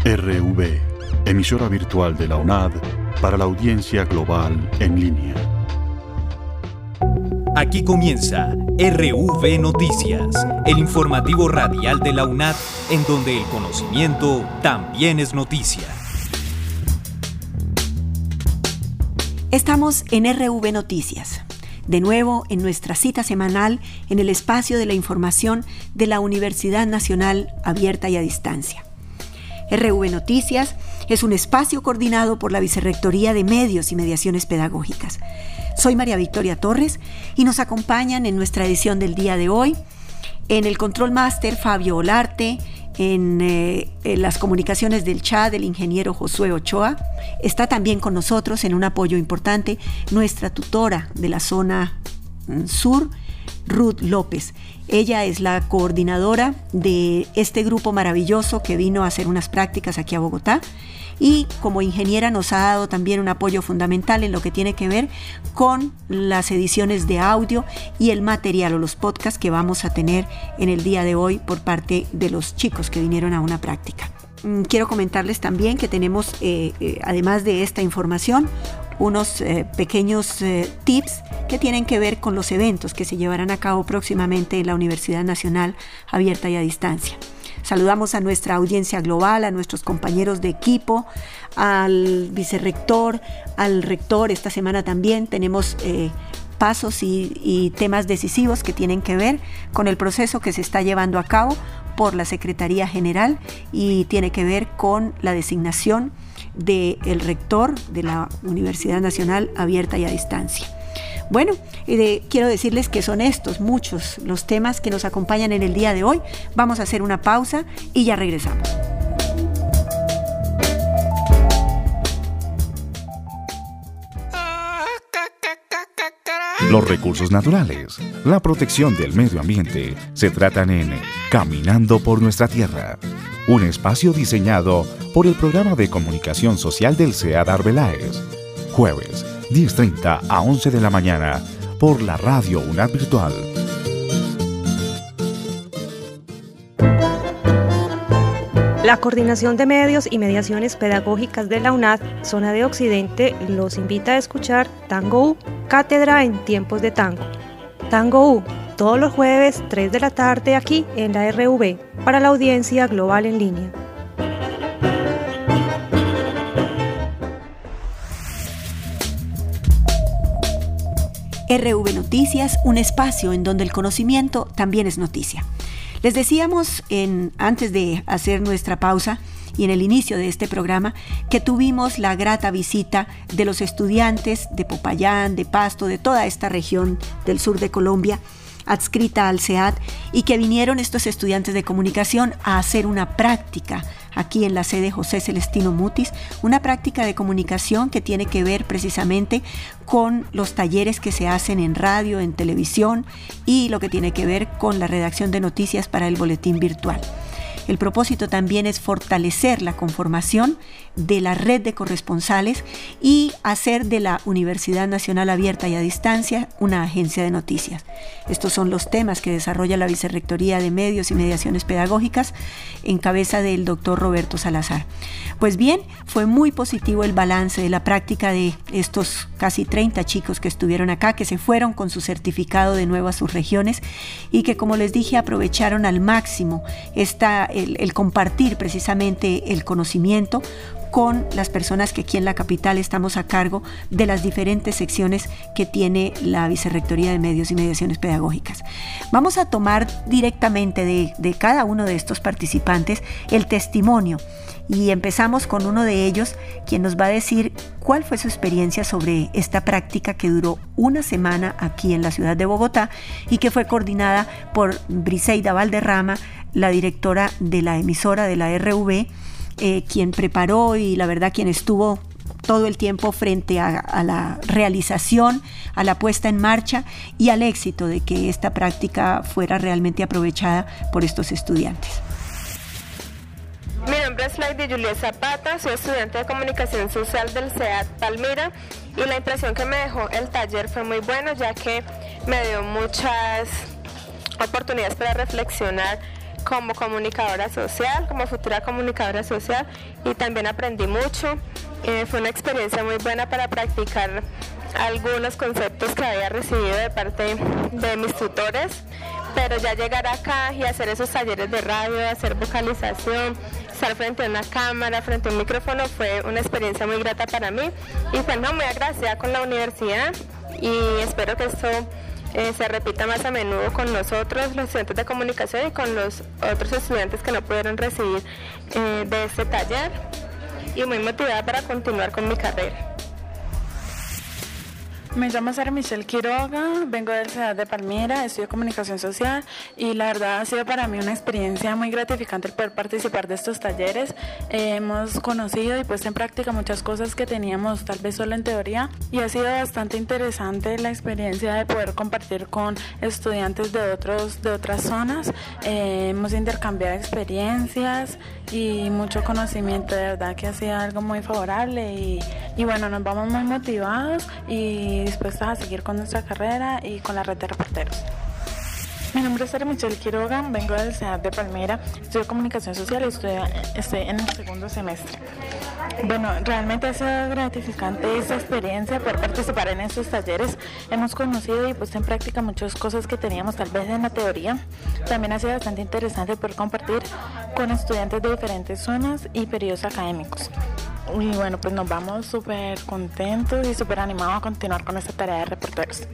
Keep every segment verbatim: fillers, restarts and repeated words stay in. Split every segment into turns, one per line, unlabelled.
R V, emisora virtual de la UNAD para la audiencia global en línea.
Aquí comienza R V Noticias, el informativo radial de la UNAD, en donde el conocimiento también es noticia.
Estamos en R V Noticias, de nuevo en nuestra cita semanal en el espacio de la información de la Universidad Nacional Abierta y a Distancia. R V Noticias es un espacio coordinado por la Vicerrectoría de Medios y Mediaciones Pedagógicas. Soy María Victoria Torres y nos acompañan en nuestra edición del día de hoy, en el Control Máster Fabio Olarte, en, eh, en las comunicaciones del chat el ingeniero Josué Ochoa. Está también con nosotros en un apoyo importante nuestra tutora de la zona sur, Ruth López. Ella es la coordinadora de este grupo maravilloso que vino a hacer unas prácticas aquí a Bogotá y como ingeniera nos ha dado también un apoyo fundamental en lo que tiene que ver con las ediciones de audio y el material o los podcasts que vamos a tener en el día de hoy por parte de los chicos que vinieron a una práctica. Quiero comentarles también que tenemos, eh, eh, además de esta información, unos eh, pequeños eh, tips que tienen que ver con los eventos que se llevarán a cabo próximamente en la Universidad Nacional Abierta y a Distancia. Saludamos a nuestra audiencia global, a nuestros compañeros de equipo, al vicerrector, al rector. Esta semana también tenemos eh, pasos y, y temas decisivos que tienen que ver con el proceso que se está llevando a cabo por la Secretaría General y tiene que ver con la designación del rector de la Universidad Nacional Abierta y a Distancia. Bueno, eh, quiero decirles que son estos muchos los temas que nos acompañan en el día de hoy. Vamos a hacer una pausa y ya regresamos.
Los recursos naturales, la protección del medio ambiente, se tratan en Caminando por Nuestra Tierra, un espacio diseñado por el Programa de Comunicación Social del CEAD Arbeláez. Jueves, diez treinta a once de la mañana, por la radio UNAD Virtual.
La Coordinación de Medios y Mediaciones Pedagógicas de la UNAD, Zona de Occidente, los invita a escuchar Tango U, Cátedra en Tiempos de Tango. Tango U, todos los jueves, tres de la tarde, aquí en la R V, para la audiencia global en línea.
R V Noticias, un espacio en donde el conocimiento también es noticia. Les decíamos en, antes de hacer nuestra pausa y en el inicio de este programa que tuvimos la grata visita de los estudiantes de Popayán, de Pasto, de toda esta región del sur de Colombia, adscrita al CEAD, y que vinieron estos estudiantes de comunicación a hacer una práctica aquí en la sede José Celestino Mutis, una práctica de comunicación que tiene que ver precisamente con los talleres que se hacen en radio, en televisión y lo que tiene que ver con la redacción de noticias para el boletín virtual. El propósito también es fortalecer la conformación de la red de corresponsales y hacer de la Universidad Nacional Abierta y a Distancia una agencia de noticias. Estos son los temas que desarrolla la Vicerrectoría de Medios y Mediaciones Pedagógicas en cabeza del doctor Roberto Salazar. Pues bien, fue muy positivo el balance de la práctica de estos casi treinta chicos que estuvieron acá, que se fueron con su certificado de nuevo a sus regiones y que, como les dije, aprovecharon al máximo esta El, el compartir precisamente el conocimiento con las personas que aquí en la capital estamos a cargo de las diferentes secciones que tiene la Vicerrectoría de Medios y Mediaciones Pedagógicas. Vamos a tomar directamente de, de cada uno de estos participantes el testimonio y empezamos con uno de ellos, quien nos va a decir cuál fue su experiencia sobre esta práctica que duró una semana aquí en la ciudad de Bogotá y que fue coordinada por Briseida Valderrama, la directora de la emisora de la R V, eh, quien preparó y la verdad quien estuvo todo el tiempo frente a, a la realización, a la puesta en marcha y al éxito de que esta práctica fuera realmente aprovechada por estos estudiantes.
Mi nombre es Lady Juliet Zapata, soy estudiante de Comunicación Social del CEAD Palmira y la impresión que me dejó el taller fue muy bueno, ya que me dio muchas oportunidades para reflexionar como comunicadora social, como futura comunicadora social, y también aprendí mucho. Eh, fue una experiencia muy buena para practicar algunos conceptos que había recibido de parte de mis tutores, pero ya llegar acá y hacer esos talleres de radio, hacer vocalización, estar frente a una cámara, frente a un micrófono, fue una experiencia muy grata para mí, y pues no, muy agradecida con la universidad, y espero que esto eh, se repita más a menudo con nosotros, los estudiantes de comunicación, y con los otros estudiantes que no pudieron recibir eh, de este taller, y muy motivada para continuar con mi carrera.
Me llamo Sara Michelle Quiroga, vengo de la ciudad de Palmira, estudio comunicación social, y la verdad ha sido para mí una experiencia muy gratificante el poder participar de estos talleres. Eh, hemos conocido y puesto en práctica muchas cosas que teníamos tal vez solo en teoría, y ha sido bastante interesante la experiencia de poder compartir con estudiantes de, otros, de otras zonas. Eh, hemos intercambiado experiencias y mucho conocimiento, de verdad que ha sido algo muy favorable, y, y bueno, nos vamos muy motivados y dispuestas a seguir con nuestra carrera y con la red de reporteros. Mi nombre es Sara Michelle Quiroga, vengo de la ciudad de Palmira, estudio comunicación social y estoy, estoy en el segundo semestre. Bueno, realmente ha sido gratificante esta experiencia, poder participar en estos talleres. Hemos conocido y puesto en práctica muchas cosas que teníamos tal vez en la teoría. También ha sido bastante interesante poder compartir con estudiantes de diferentes zonas y periodos académicos. Y bueno, pues nos vamos súper contentos y súper animados a continuar con esta tarea de reporteros.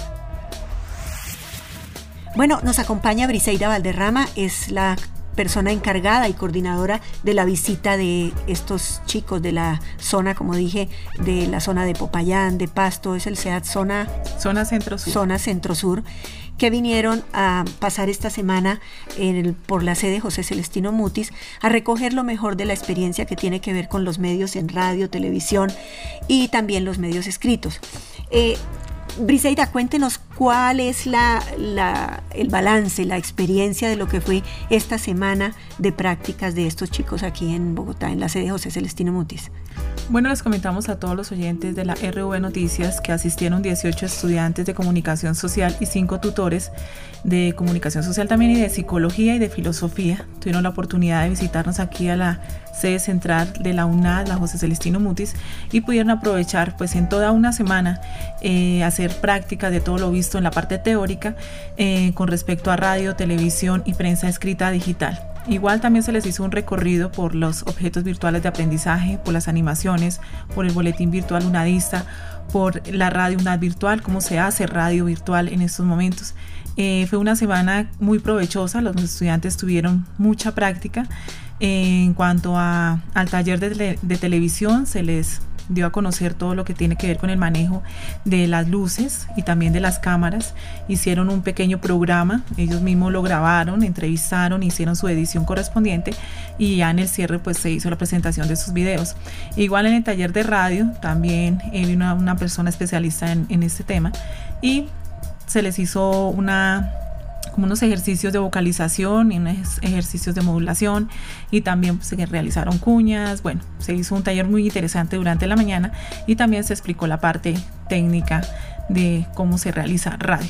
Bueno, nos acompaña Briseida Valderrama, es la persona encargada y coordinadora de la visita de estos chicos de la zona, como dije, de la zona de Popayán, de Pasto, es el SEAD Zona,
zona Centro-Sur.
Zona Centro-Sur, que vinieron a pasar esta semana en el, por la sede José Celestino Mutis a recoger lo mejor de la experiencia que tiene que ver con los medios en radio, televisión y también los medios escritos. Eh, Briseida, cuéntenos cuál es la, la, el balance, la experiencia de lo que fue esta semana de prácticas de estos chicos aquí en Bogotá, en la sede José Celestino Mutis.
Bueno, les comentamos a todos los oyentes de la R V Noticias que asistieron dieciocho estudiantes de comunicación social y cinco tutores de comunicación social también y de psicología y de filosofía. Tuvieron la oportunidad de visitarnos aquí a la sede central de la UNAD, la José Celestino Mutis, y pudieron aprovechar pues en toda una semana eh, hacer prácticas de todo lo visto en la parte teórica eh, con respecto a radio, televisión y prensa escrita digital. Igual también se les hizo un recorrido por los objetos virtuales de aprendizaje, por las animaciones, por el boletín virtual unadista, por la radio UNAD virtual, cómo se hace radio virtual en estos momentos. Eh, fue una semana muy provechosa, los estudiantes tuvieron mucha práctica. Eh, en cuanto a, al taller de, de televisión, se les dio a conocer todo lo que tiene que ver con el manejo de las luces y también de las cámaras. Hicieron un pequeño programa, ellos mismos lo grabaron, entrevistaron, hicieron su edición correspondiente y ya en el cierre pues se hizo la presentación de sus videos. Igual en el taller de radio también eh, vino una, una persona especialista en, en este tema y se les hizo una como unos ejercicios de vocalización y unos ejercicios de modulación y también pues, se realizaron cuñas. Bueno, se hizo un taller muy interesante durante la mañana y también se explicó la parte técnica de cómo se realiza radio.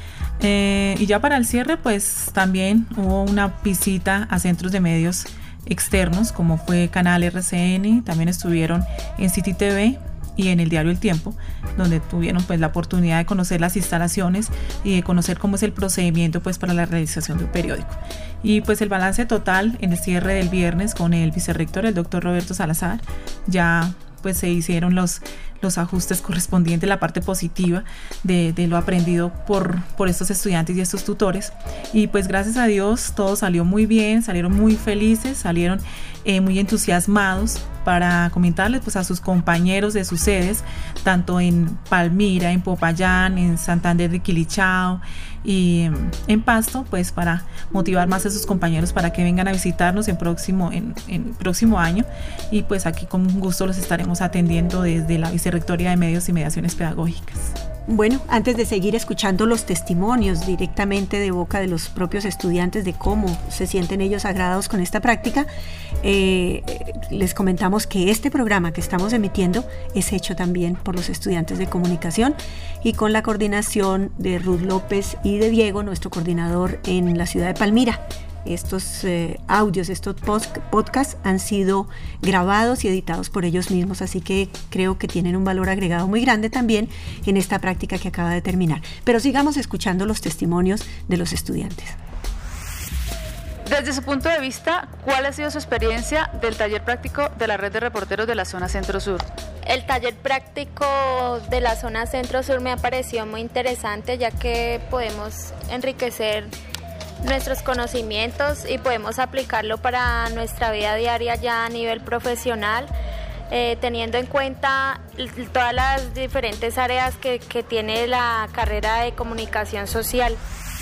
Eh, y ya para el cierre pues también hubo una visita a centros de medios externos como fue Canal R C N, también estuvieron en City T V y en el diario El Tiempo, donde tuvieron pues la oportunidad de conocer las instalaciones y de conocer cómo es el procedimiento pues para la realización de un periódico. Y pues el balance total en el cierre del viernes con el vicerrector, el doctor Roberto Salazar, ya pues se hicieron los, los ajustes correspondientes, la parte positiva de, de lo aprendido por, por estos estudiantes y estos tutores. Y pues gracias a Dios todo salió muy bien, salieron muy felices, salieron eh, muy entusiasmados para comentarles pues a sus compañeros de sus sedes, tanto en Palmira, en Popayán, en Santander de Quilichao y en Pasto, pues para motivar más a sus compañeros para que vengan a visitarnos en próximo, en, en próximo año, y pues aquí con gusto los estaremos atendiendo desde la Vicerrectoría de Medios y Mediaciones Pedagógicas.
Bueno, antes de seguir escuchando los testimonios directamente de boca de los propios estudiantes de cómo se sienten ellos agradados con esta práctica, eh, les comentamos que este programa que estamos emitiendo es hecho también por los estudiantes de comunicación y con la coordinación de Ruth López y de Diego, nuestro coordinador en la ciudad de Palmira. estos eh, audios, estos podcasts han sido grabados y editados por ellos mismos, así que creo que tienen un valor agregado muy grande también en esta práctica que acaba de terminar. Pero sigamos escuchando los testimonios de los estudiantes.
Desde su punto de vista, ¿cuál ha sido su experiencia del taller práctico de la red de reporteros de la zona Centro-Sur?
El taller práctico de la zona Centro-Sur me ha parecido muy interesante, ya que podemos enriquecer nuestros conocimientos y podemos aplicarlo para nuestra vida diaria ya a nivel profesional, eh, teniendo en cuenta todas las diferentes áreas que, que tiene la carrera de comunicación social.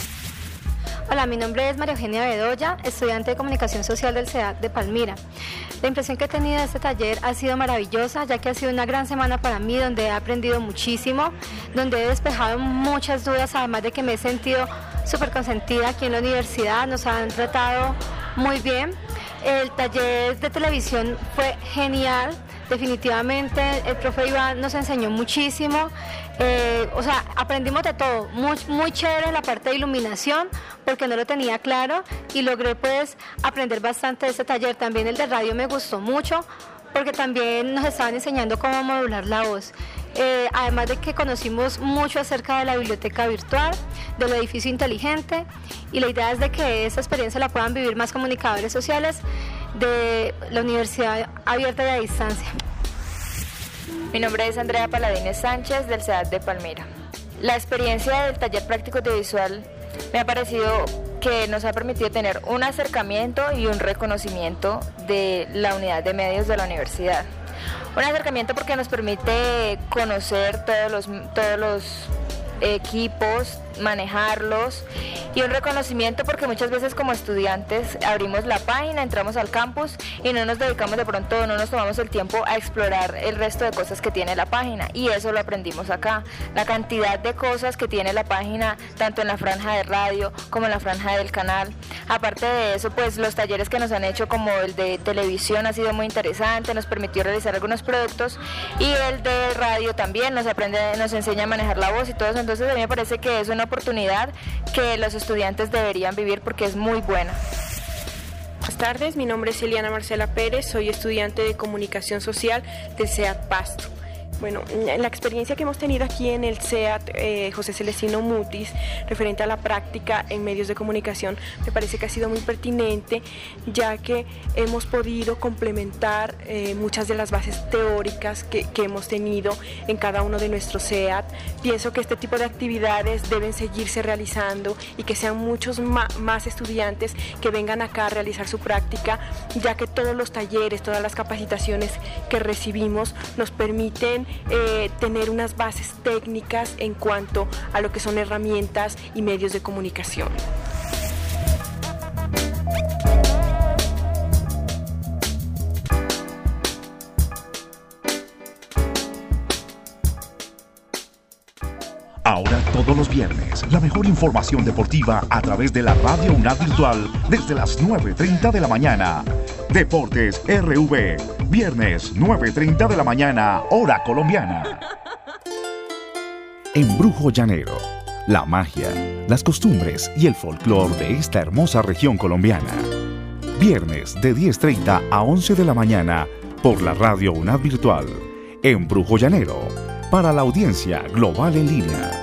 Hola, mi nombre es María Eugenia Bedoya, estudiante de Comunicación Social del CEAD de Palmira. La impresión que he tenido de este taller ha sido maravillosa, ya que ha sido una gran semana para mí, donde he aprendido muchísimo, donde he despejado muchas dudas, además de que me he sentido súper consentida aquí en la universidad. Nos han tratado muy bien. El taller de televisión fue genial. Definitivamente el profe Iván nos enseñó muchísimo, eh, o sea, aprendimos de todo, muy, muy chévere la parte de iluminación, porque no lo tenía claro y logré pues aprender bastante de este taller. También el de radio me gustó mucho, porque también nos estaban enseñando cómo modular la voz. Eh, además de que conocimos mucho acerca de la biblioteca virtual, del edificio inteligente, y la idea es de que esta experiencia la puedan vivir más comunicadores sociales de la Universidad Abierta y a Distancia.
Mi nombre es Andrea Paladines Sánchez, del CEAD de Palmira. La experiencia del taller práctico audiovisual me ha parecido que nos ha permitido tener un acercamiento y un reconocimiento de la unidad de medios de la universidad. Un acercamiento porque nos permite conocer todos los, todos los equipos, manejarlos, y un reconocimiento porque muchas veces como estudiantes abrimos la página, entramos al campus y no nos dedicamos de pronto, no nos tomamos el tiempo a explorar el resto de cosas que tiene la página, y eso lo aprendimos acá, la cantidad de cosas que tiene la página, tanto en la franja de radio como en la franja del canal. Aparte de eso, pues los talleres que nos han hecho, como el de televisión, ha sido muy interesante, nos permitió realizar algunos productos, y el de radio también nos aprende, nos enseña a manejar la voz y todo eso. Entonces a mí me parece que es una oportunidad que los estudiantes deberían vivir porque es muy buena.
Buenas tardes, mi nombre es Eliana Marcela Pérez, soy estudiante de Comunicación Social del CEAD Pasto. Bueno, la experiencia que hemos tenido aquí en el CEAD eh, José Celestino Mutis, referente a la práctica en medios de comunicación, me parece que ha sido muy pertinente, ya que hemos podido complementar eh, muchas de las bases teóricas que, que hemos tenido en cada uno de nuestros CEAD. Pienso que este tipo de actividades deben seguirse realizando y que sean muchos ma más estudiantes que vengan acá a realizar su práctica, ya que todos los talleres, todas las capacitaciones que recibimos nos permiten Eh, tener unas bases técnicas en cuanto a lo que son herramientas y medios de comunicación.
Ahora todos los viernes, la mejor información deportiva a través de la Radio UNAD Virtual desde las nueve y treinta de la mañana. Deportes R V, viernes nueve y treinta de la mañana, hora colombiana. Embrujo Llanero, la magia, las costumbres y el folclore de esta hermosa región colombiana. Viernes de diez y treinta a once de la mañana por la Radio UNAD Virtual. Embrujo Llanero, para la audiencia global en línea.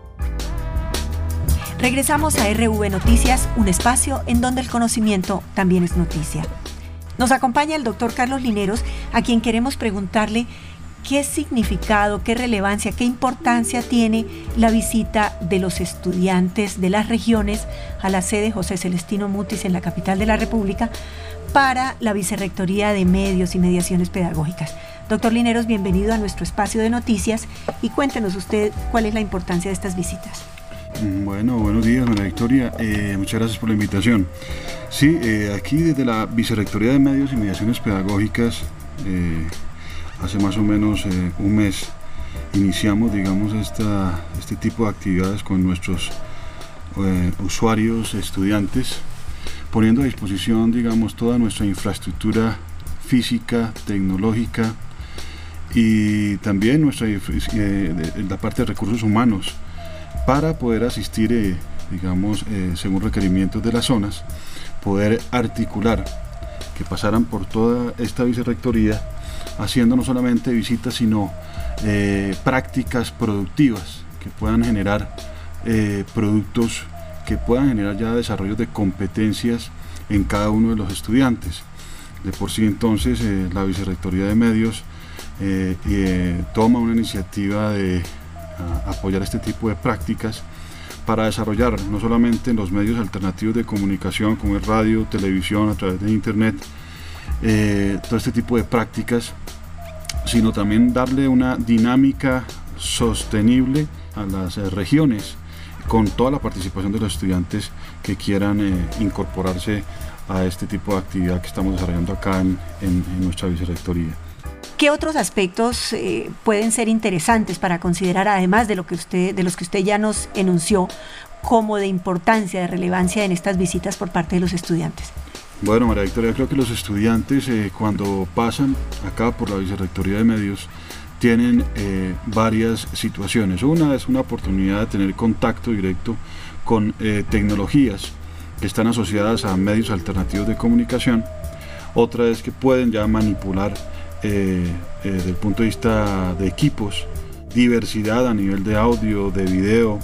Regresamos a R V Noticias, un espacio en donde el conocimiento también es noticia. Nos acompaña el doctor Carlos Lineros, a quien queremos preguntarle qué significado, qué relevancia, qué importancia tiene la visita de los estudiantes de las regiones a la sede José Celestino Mutis en la capital de la República para la Vicerrectoría de Medios y Mediaciones Pedagógicas. Doctor Lineros, bienvenido a nuestro espacio de noticias y cuéntenos usted cuál es la importancia de estas visitas.
Bueno, buenos días, María Victoria. Eh, muchas gracias por la invitación. Sí, eh, aquí desde la Vicerrectoría de Medios y Mediaciones Pedagógicas, eh, hace más o menos eh, un mes, iniciamos, digamos, esta, este tipo de actividades con nuestros eh, usuarios, estudiantes, poniendo a disposición, digamos, toda nuestra infraestructura física, tecnológica y también nuestra, eh, la parte de recursos humanos, para poder asistir eh, digamos, eh, según requerimientos de las zonas, poder articular que pasaran por toda esta vicerrectoría, haciendo no solamente visitas, sino eh, prácticas productivas que puedan generar eh, productos, que puedan generar ya desarrollos de competencias en cada uno de los estudiantes. De por sí, entonces, eh, la Vicerrectoría de Medios eh, eh, toma una iniciativa de a, apoyar este tipo de prácticas para desarrollar no solamente en los medios alternativos de comunicación como es radio, televisión, a través de internet, eh, todo este tipo de prácticas, sino también darle una dinámica sostenible a las eh, regiones, con toda la participación de los estudiantes que quieran eh, incorporarse a este tipo de actividad que estamos desarrollando acá en, en, en nuestra vicerrectoría.
¿Qué otros aspectos eh, pueden ser interesantes para considerar, además de, lo que usted, de los que usted ya nos enunció, como de importancia, de relevancia en estas visitas por parte de los estudiantes?
Bueno, María Victoria, creo que los estudiantes eh, cuando pasan acá por la Vicerrectoría de Medios tienen eh, varias situaciones. Una es una oportunidad de tener contacto directo con eh, tecnologías que están asociadas a medios alternativos de comunicación. Otra es que pueden ya manipular eh, eh, desde el punto de vista de equipos, diversidad a nivel de audio, de video,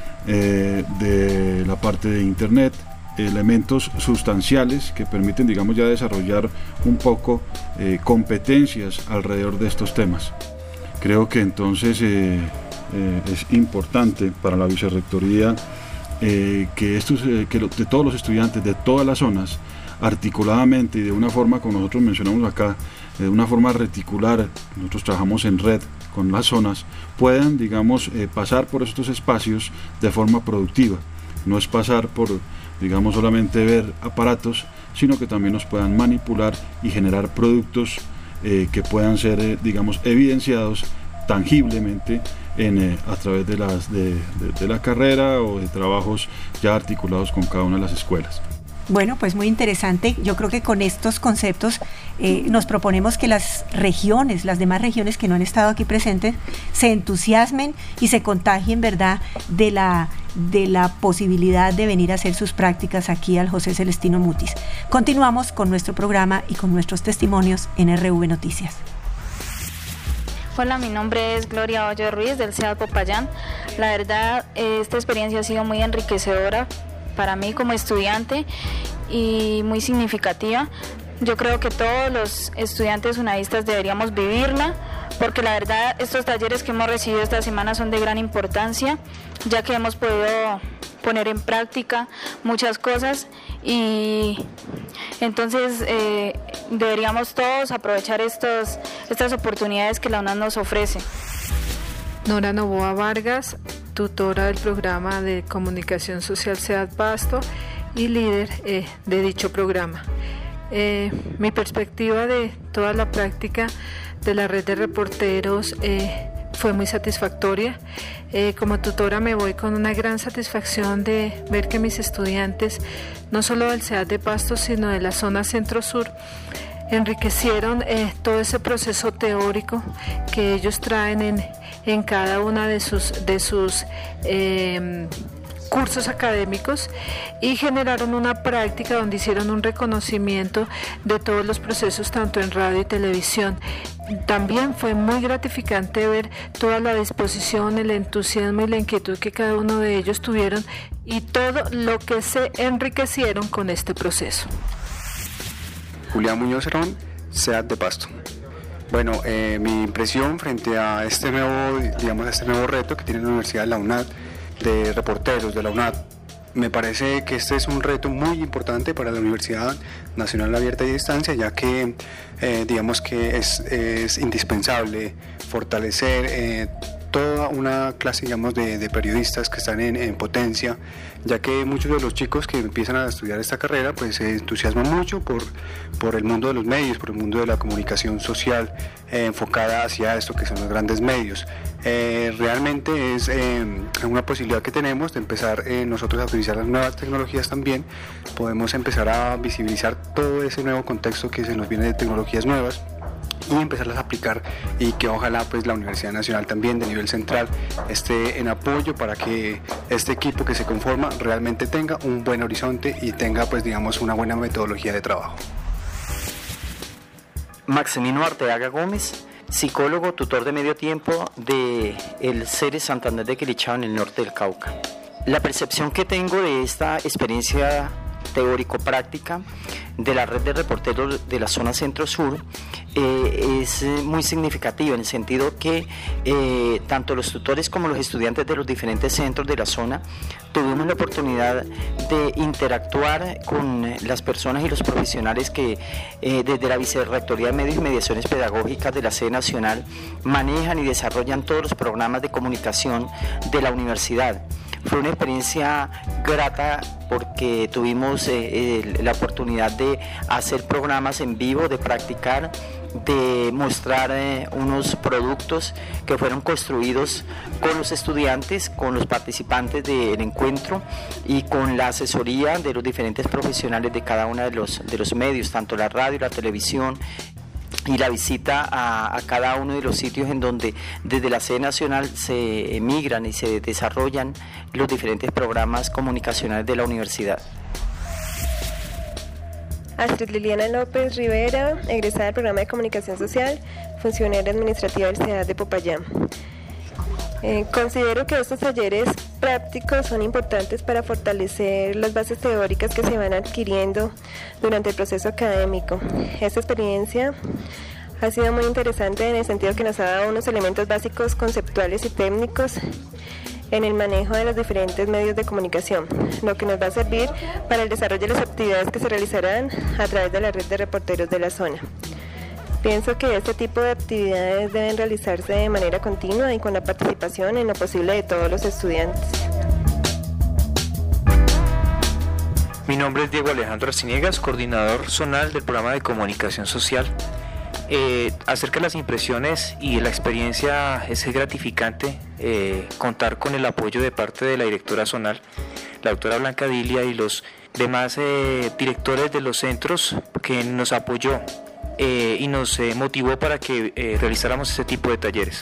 eh, de la parte de internet, elementos sustanciales que permiten, digamos, ya desarrollar un poco eh, competencias alrededor de estos temas. Creo que entonces eh, eh, es importante para la vicerrectoría eh, que, estos, eh, que lo, de todos los estudiantes de todas las zonas, articuladamente y de una forma, como nosotros mencionamos acá, de una forma reticular, nosotros trabajamos en red con las zonas, puedan, digamos, eh, pasar por estos espacios de forma productiva. No es pasar por, digamos, solamente ver aparatos, sino que también nos puedan manipular y generar productos Eh, que puedan ser, eh, digamos, evidenciados tangiblemente en, eh, a través de, las, de, de, de la carrera o de trabajos ya articulados con cada una de las escuelas.
Bueno, pues muy interesante. Yo creo que con estos conceptos eh, nos proponemos que las regiones, las demás regiones que no han estado aquí presentes, se entusiasmen y se contagien, ¿verdad?, de la, de la posibilidad de venir a hacer sus prácticas aquí al José Celestino Mutis. Continuamos con nuestro programa y con nuestros testimonios en R V Noticias.
Hola, mi nombre es Gloria Hoyo Ruiz del C E A D Popayán. La verdad, esta experiencia ha sido muy enriquecedora para mí como estudiante y muy significativa. Yo creo que todos los estudiantes unadistas deberíamos vivirla, porque la verdad estos talleres que hemos recibido esta semana son de gran importancia, ya que hemos podido poner en práctica muchas cosas y entonces eh, deberíamos todos aprovechar estos, estas oportunidades que la UNAD nos ofrece.
Nora Novoa Vargas, tutora del programa de comunicación social C E A D Pasto y líder eh, de dicho programa. Eh, mi perspectiva de toda la práctica de la red de reporteros eh, fue muy satisfactoria. Eh, como tutora me voy con una gran satisfacción de ver que mis estudiantes, no solo del C E A D de Pasto, sino de la zona centro-sur, enriquecieron eh, todo ese proceso teórico que ellos traen en, en cada una de sus, de sus eh, cursos académicos y generaron una práctica donde hicieron un reconocimiento de todos los procesos tanto en radio y televisión. También fue muy gratificante ver toda la disposición, el entusiasmo y la inquietud que cada uno de ellos tuvieron y todo lo que se enriquecieron con este proceso.
Julián Muñoz Cerón, C E A D de Pasto. Bueno, eh, mi impresión frente a este nuevo, digamos, a este nuevo reto que tiene la Universidad de la UNAD, de reporteros de la UNAD, me parece que este es un reto muy importante para la Universidad Nacional Abierta y Distancia, ya que eh, digamos que es, es indispensable fortalecer eh, toda una clase, digamos, de, de periodistas que están en, en potencia, ya que muchos de los chicos que empiezan a estudiar esta carrera pues se entusiasman mucho por, por el mundo de los medios, por el mundo de la comunicación social eh, enfocada hacia esto que son los grandes medios. Eh, realmente es eh, una posibilidad que tenemos de empezar eh, nosotros a utilizar las nuevas tecnologías también. Podemos empezar a visibilizar todo ese nuevo contexto que se nos viene de tecnologías nuevas y empezarlas a aplicar, y que ojalá pues la Universidad Nacional también de nivel central esté en apoyo para que este equipo que se conforma realmente tenga un buen horizonte y tenga pues digamos una buena metodología de trabajo.
Maximino Arteaga Gómez, psicólogo, tutor de medio tiempo de el Ceres Santander de Quilichao en el norte del Cauca. La percepción que tengo de esta experiencia teórico-práctica de la red de reporteros de la zona centro-sur eh, es muy significativa en el sentido que eh, tanto los tutores como los estudiantes de los diferentes centros de la zona tuvimos la oportunidad de interactuar con las personas y los profesionales que eh, desde la Vicerrectoría de Medios y Mediaciones Pedagógicas de la sede nacional manejan y desarrollan todos los programas de comunicación de la universidad. Fue una experiencia grata porque tuvimos eh, eh, la oportunidad de hacer programas en vivo, de practicar, de mostrar eh, unos productos que fueron construidos con los estudiantes, con los participantes del encuentro y con la asesoría de los diferentes profesionales de cada uno de los, de los medios, tanto la radio, la televisión, y la visita a, a cada uno de los sitios en donde desde la sede nacional se emigran y se desarrollan los diferentes programas comunicacionales de la universidad.
Astrid Liliana López Rivera, egresada del programa de comunicación social, funcionaria administrativa del C E A de Popayán. Eh, considero que estos talleres prácticos son importantes para fortalecer las bases teóricas que se van adquiriendo durante el proceso académico. Esta experiencia ha sido muy interesante en el sentido que nos ha dado unos elementos básicos conceptuales y técnicos en el manejo de los diferentes medios de comunicación, lo que nos va a servir para el desarrollo de las actividades que se realizarán a través de la red de reporteros de la zona. Pienso que este tipo de actividades deben realizarse de manera continua y con la participación en lo posible de todos los estudiantes.
Mi nombre es Diego Alejandro Arciniegas, coordinador zonal del programa de comunicación social. Eh, acerca de las impresiones y la experiencia, es gratificante eh, contar con el apoyo de parte de la directora zonal, la doctora Blanca Dilia, y los demás eh, directores de los centros que nos apoyó eh, y nos eh, motivó para que eh, realizáramos este tipo de talleres.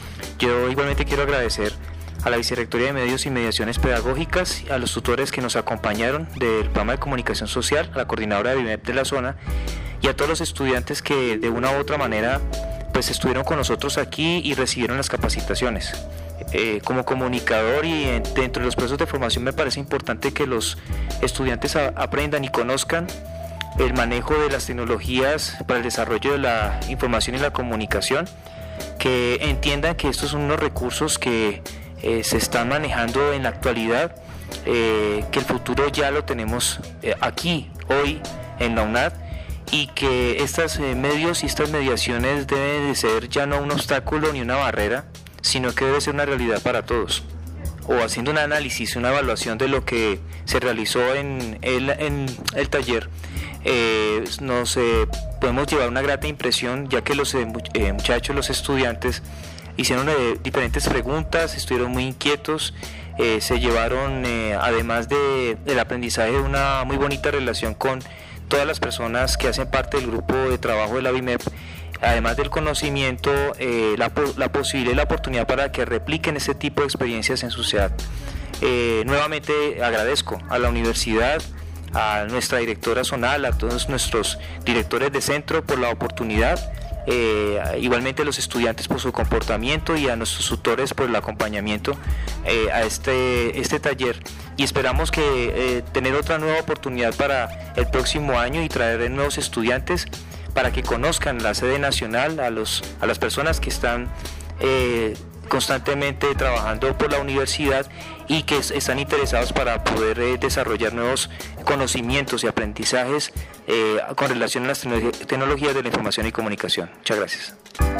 Yo igualmente quiero agradecer a la Vicerrectoría de Medios y Mediaciones Pedagógicas, a los tutores que nos acompañaron del programa de comunicación social, a la coordinadora de B I M E P de la zona y a todos los estudiantes que de una u otra manera pues estuvieron con nosotros aquí y recibieron las capacitaciones. Eh, como comunicador y en, dentro de los procesos de formación me parece importante que los estudiantes a, aprendan y conozcan el manejo de las tecnologías para el desarrollo de la información y la comunicación, que entiendan que estos son unos recursos que eh, se están manejando en la actualidad, eh, que el futuro ya lo tenemos eh, aquí, hoy, en la UNAD, y que estos eh, medios y estas mediaciones deben de ser ya no un obstáculo ni una barrera, sino que debe ser una realidad para todos. O haciendo un análisis, una evaluación de lo que se realizó en el, en el taller, eh, nos eh, podemos llevar una grata impresión, ya que los eh, muchachos, los estudiantes, hicieron eh, diferentes preguntas, estuvieron muy inquietos, eh, se llevaron, eh, además de, del aprendizaje, una muy bonita relación con todas las personas que hacen parte del grupo de trabajo de la B I M E P, además del conocimiento, eh, la, la posibilidad y la oportunidad para que repliquen este tipo de experiencias en su ciudad. Eh, nuevamente agradezco a la universidad, a nuestra directora zonal, a todos nuestros directores de centro por la oportunidad, eh, igualmente a los estudiantes por su comportamiento y a nuestros tutores por el acompañamiento eh, a este, este taller, y esperamos que eh, tener otra nueva oportunidad para el próximo año y traer nuevos estudiantes para que conozcan la sede nacional, a, los, a las personas que están eh, constantemente trabajando por la universidad y que están interesados para poder eh, desarrollar nuevos conocimientos y aprendizajes eh, con relación a las tecnologías de la información y comunicación. Muchas gracias.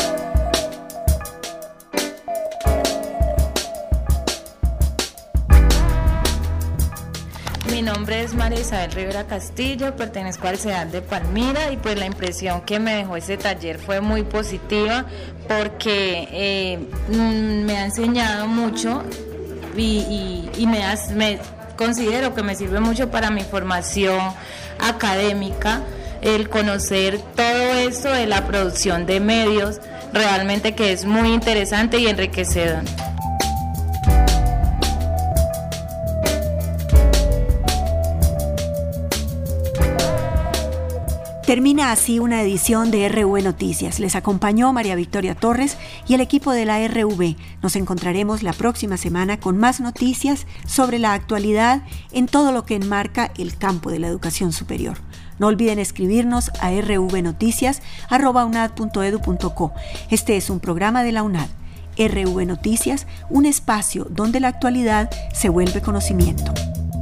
Mi nombre es María Isabel Rivera Castillo, pertenezco al C E A de Palmira, y pues la impresión que me dejó este taller fue muy positiva porque eh, me ha enseñado mucho y, y, y me, has, me considero que me sirve mucho para mi formación académica, el conocer todo esto de la producción de medios, realmente que es muy interesante y enriquecedor.
Termina así una edición de R V Noticias. Les acompañó María Victoria Torres y el equipo de la R V. Nos encontraremos la próxima semana con más noticias sobre la actualidad en todo lo que enmarca el campo de la educación superior. No olviden escribirnos a rvnoticias arroba unad punto edu punto co. Este es un programa de la UNAD. R V Noticias, un espacio donde la actualidad se vuelve conocimiento.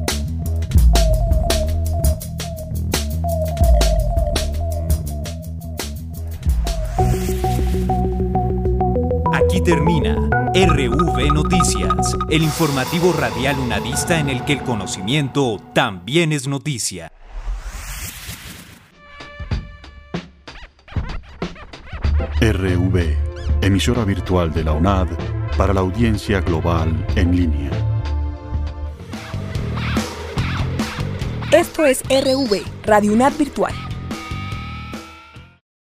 Aquí termina R V Noticias, el informativo radial unadista en el que el conocimiento también es noticia.
R V, emisora virtual de la UNAD para la audiencia global en línea.
Esto es R V, Radio UNAD Virtual.